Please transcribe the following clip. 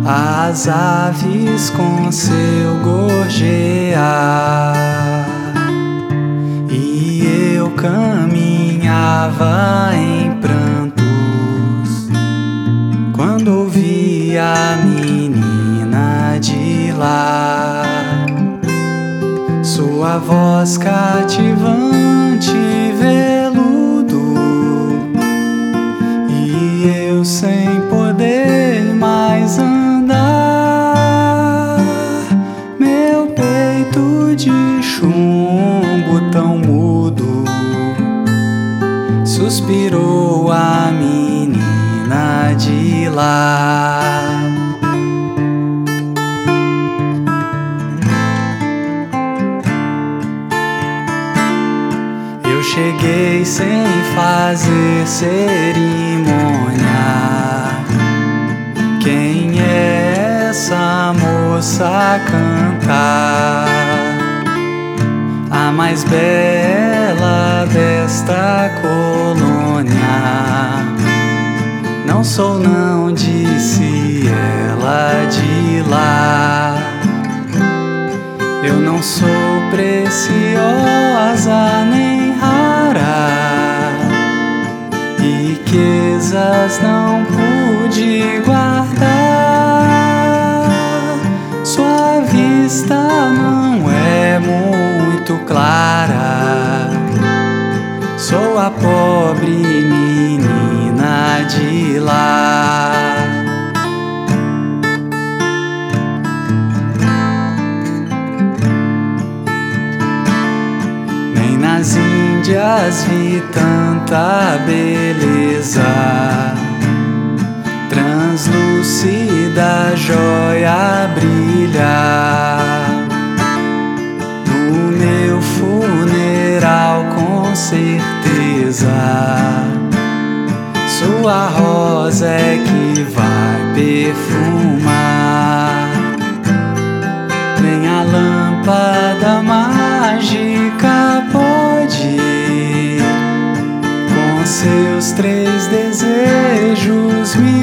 as aves com seu gorjear, e eu caminhava em prantos quando ouvi a menina de lá, sua voz cativante, veludo, e eu sem poder mais andar, meu peito de chumbo tão mudo suspirou a menina de lá. Eu cheguei sem fazer cerimônia. Quem é essa moça a cantar? A mais bela desta colônia. Não sou não, disse ela de lá. Eu não sou preciosa nem rara, riquezas não pude guardar. Sua vista não é muito clara, sou a pobre menina de lá. Nem nas Índias vi tanta beleza, translúcida joia brilhar. No meu funeral com certeza, sua rosa é que vai perfumar. Nem a lâmpada mágica pode, com seus 3 desejos, me